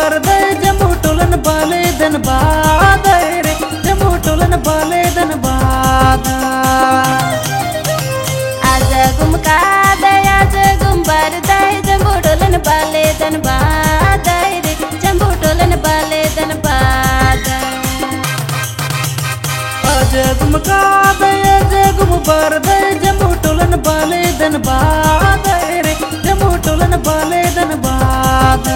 बारदे Jammu Tollens बाले धनबाद रे Jammu Tollens बाले धनबाद आज गुमका दे आज गुम्बर दे जम्मू टोलन बाले धनबाद रे जम्मू टोलन बाले धनबाद आज गुमका दे आज गुम्बर दे जम्मू टोलन बाले धनबाद रे जम्मू टोलन बाले धनबाद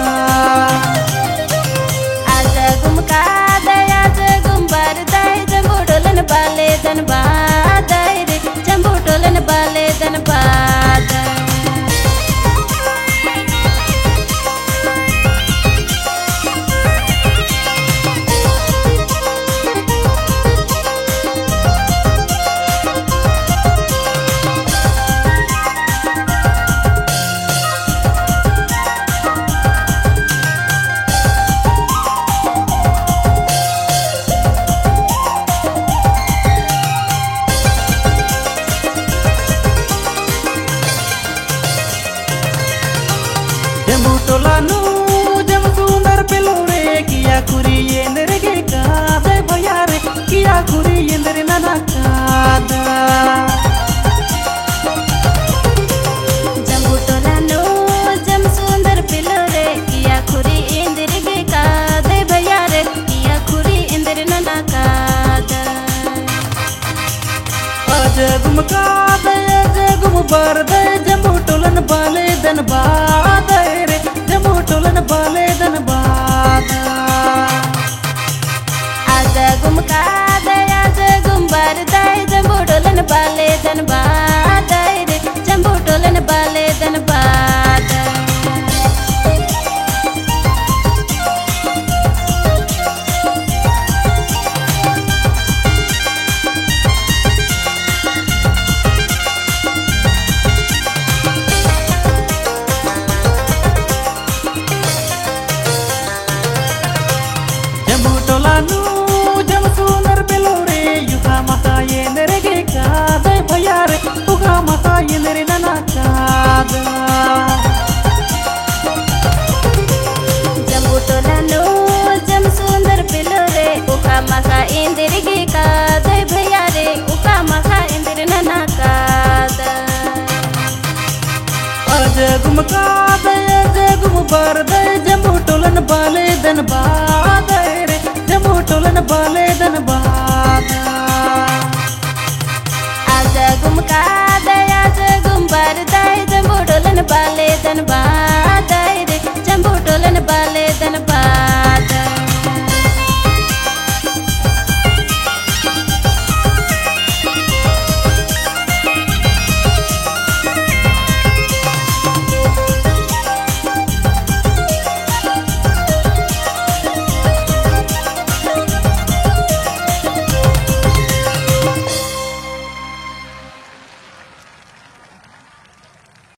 आज गुमका दे आज गुम्बर दे जम्मू टोलन बाले धनबाद रे जम्मू टोलन बाले धनबाद जम्मू टोलानु जम सुंदर पिलोरे किया कुरी एंदरगे कादे भया रे किया कुरी एंदर नना कादा जम्मू टोलानो जम सुंदर पिलोरे किया खुरी इंदिर गे कादे भैया रे किया खुरी इंदिर नना कादा आज गुमका दे आज गुमबार दे जम्मू टोलन बाले धनबाद रे जम्मू टोलन बाले धनबाद आज गुमका दे आज गुम्बर दे जम्मू टोलन बाले धनबाद रे जम्मू टोलन बाले धनबाद जम्मू टोलानु जम सुंदर पिलोरे युगा माता एंदरगे कादे भया रे युगा माता एंदर नना कादा जम्मू टोलानो जम सुंदर पिलोरे उका मखा इंदिर गे कादे भैया रे उका मखा इंदिर नना कादा आज गुमका दे आज गुमबार दे जम्मू टोलन बाले धनबाद रे जम्मू टोलन बाले धनबाद आज गुमका दे आज गुम्बर दे जम्मू टोलन बाले धनबाद